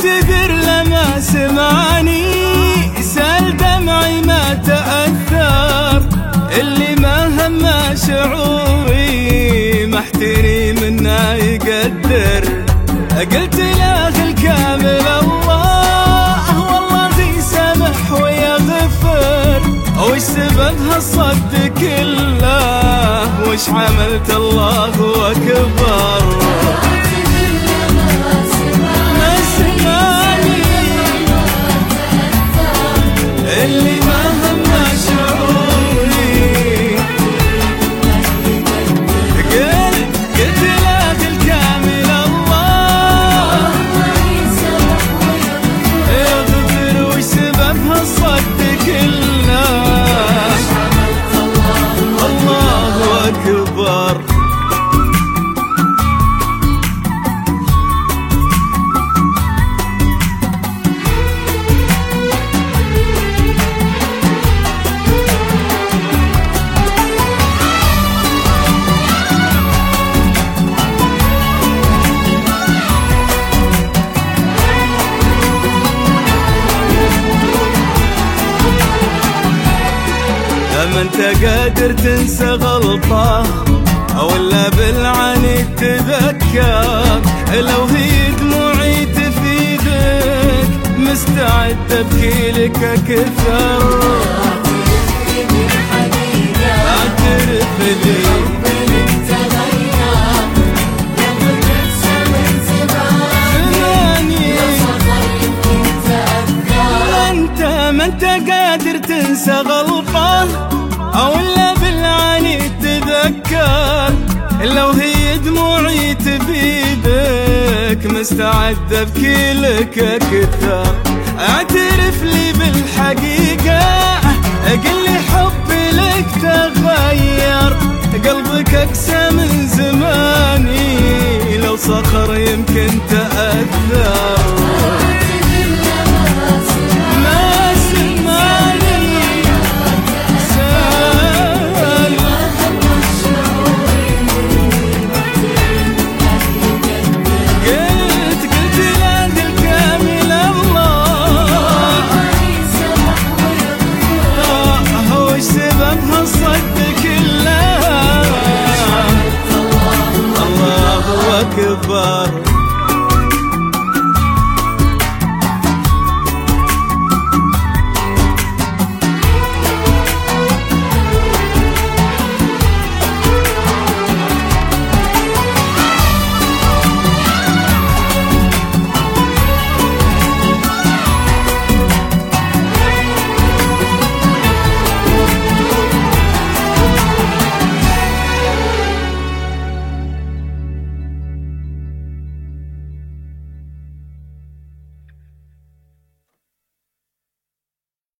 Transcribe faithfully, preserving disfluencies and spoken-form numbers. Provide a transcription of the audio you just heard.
اعتذر لما سمعني، سال دمعي ما تأثر، اللي ما هم شعوري محتري منا يقدر. قلت له الكامل الله والله يسامح ويغفر، وش سبب هالصد كله وش عملت الله أكبر. ما سمعني اللي ما هم شعوري، قلت له الكامل الله يغفر، وش سبب هالصد كله الله أكبر. ما انت قادر تنسى غلطه ولا بالعنيد تذكر، لو هي دموعي تفيدك مستعد ابكي لك اكثر. اعترف لي ما انت قادر تنسى غلطه ولا بالعنيد تذكر، لو هي دموعي تفيدك مستعد ابكي لك اكثر. اعترف لي